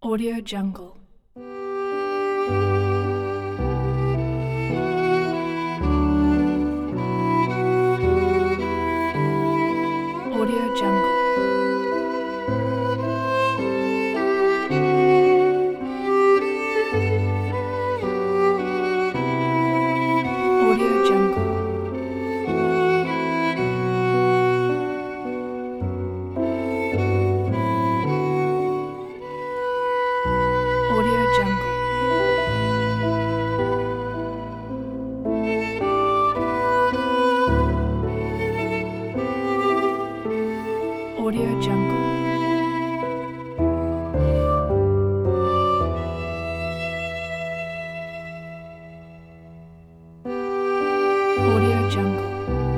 Audio Jungle. Audio Jungle. Audio Jungle. Audio Jungle. Audio Jungle. Audio Jungle.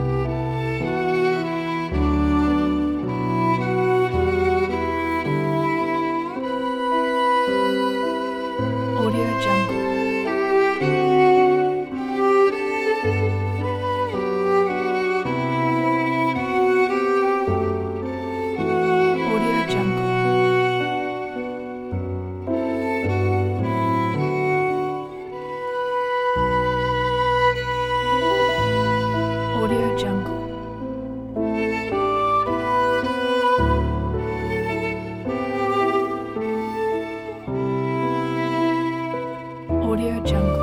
Audio Jungle. Audio Jungle. Audio Jungle. Audio Jungle.